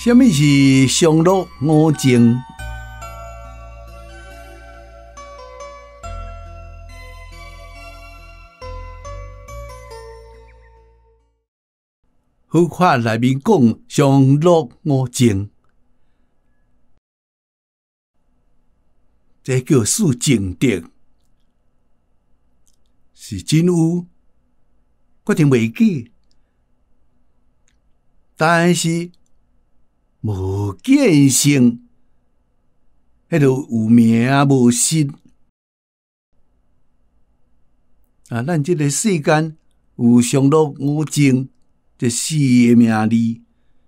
什么是上落五情？佛法内面讲上落五情，这叫四正德，是真有，决定袂假，但是无见性，迄就有名无实。咱这个世间有上落五情，这四个名字，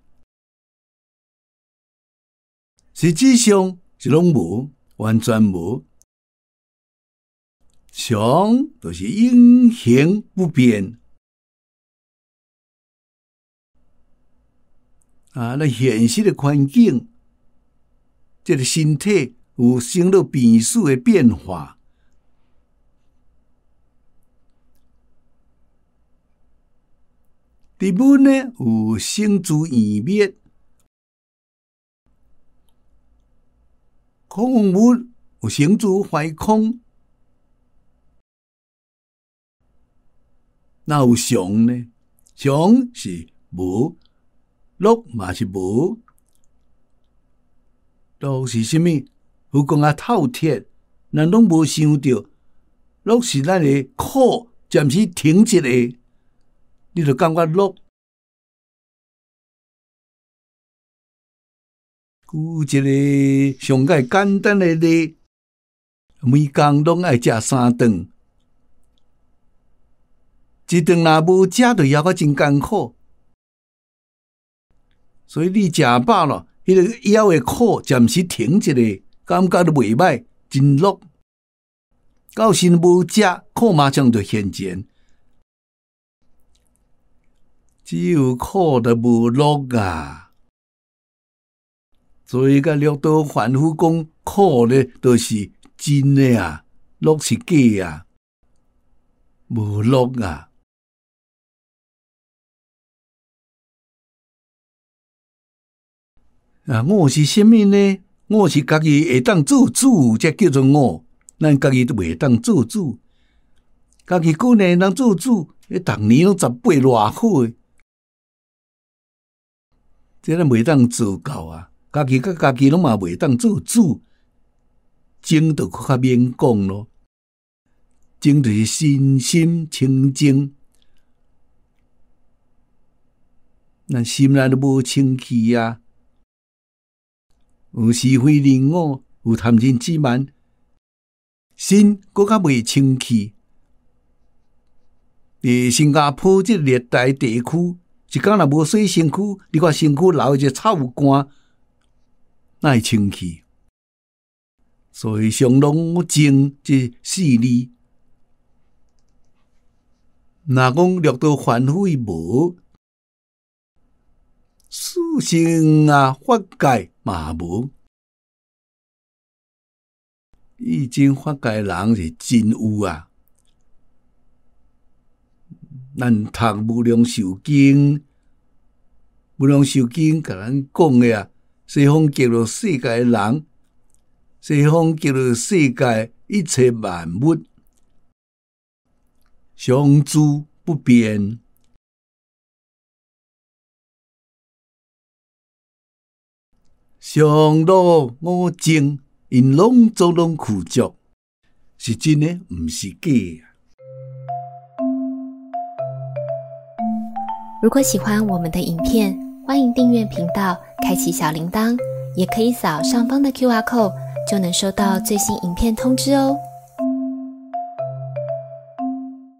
实际上是拢无，完全无。常就是永恒不变。咱现实的环境，这个身体有生老病死的变化，日本呢有生住异灭，空物有生住坏空，那有常呢？常是无。落嘛是无，落是啥物？有讲啊透彻，咱拢无想到，落是咱的苦暂时停一下，你就感觉落。有一个上界简单的例，每工拢爱食3顿，一顿若无食，就抑个真艰苦。所以你食饱了，迄个腰的苦暂时停一下，感觉都袂歹，真乐。到时无食，苦马上就现前。只有苦就无乐啊！所以甲六道凡夫讲苦咧，都是真的啊，乐是假啊，无乐啊。我是什么呢？我是家己会当做主，才叫做我。咱家己都袂当做主，家己个人当做主，逐年拢18偌好诶，这咱袂当做到啊！家己甲家己拢嘛袂当做主，情就较免讲咯。情就是身心清净，咱心内都无清气啊！有是非人我，有贪嗔痴慢，心搁较袂清气。伫新加坡这热带地区，一工若无洗身躯，你看身躯流一个臭汗，哪会清气？所以上落五情这4字，若讲六道凡夫无，四圣法界嘛无，以前法界人是真有啊！咱读《无量寿经》，《无量寿经》甲咱讲的啊，西方极乐世界的人，西方极乐世界一切万物，常住不变。上落五情，因拢做拢苦足，是真的，毋是假。 如果喜欢我们的影片，欢迎订阅频道，开启小铃铛，也可以扫上方的 QR code，就能收到最新影片通知哦。